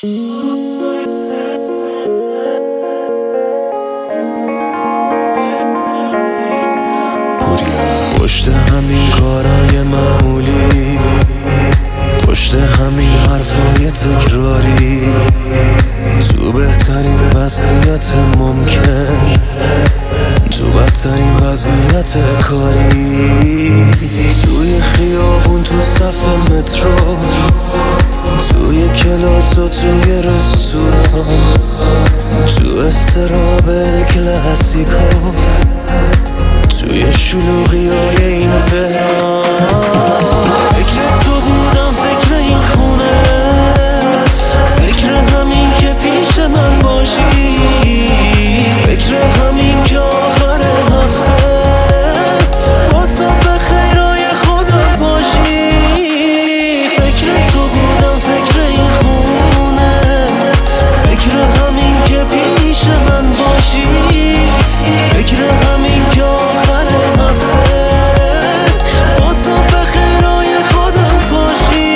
پشت همین کارای معمولی، پشت همین حرفای تکراری، تو بهترین وضعیت ممکن، تو بدترین وضعیت کاری، توی خیابون، تو صف مترو، توی کلاس و توی رستوران، تو استراب کلاسیکو، توی شلوغیای این تهران. فکر تو بودم، فکر این خونه، فکر همین که پیش من باشی، فکر همین که آخر هفته بازم به خیرای خودم باشی. فکر تو بودم، فکر این خونه، فکر همین که پیش من باشی، فکر همین که آخر هفته بازم به خیرای خودم باشی.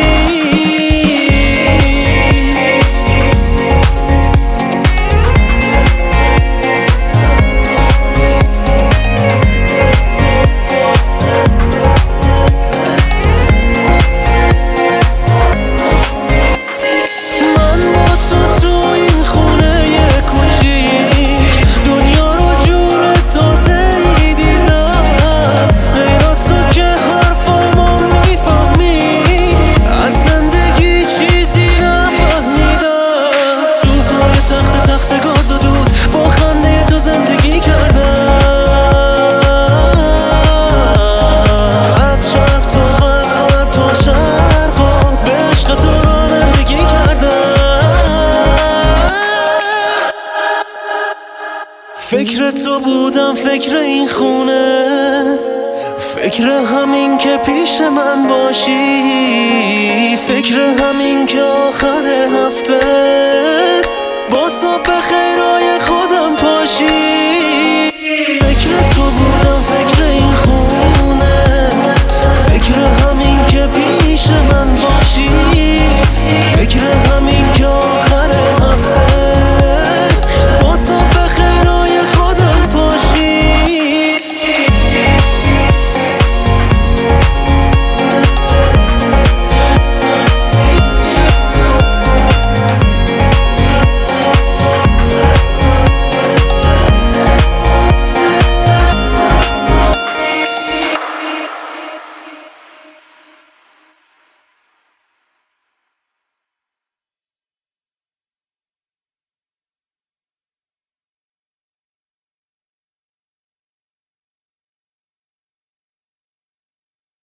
فکر تو بودم، فکر این خونه، فکر همین که پیش من باشی، فکر همین که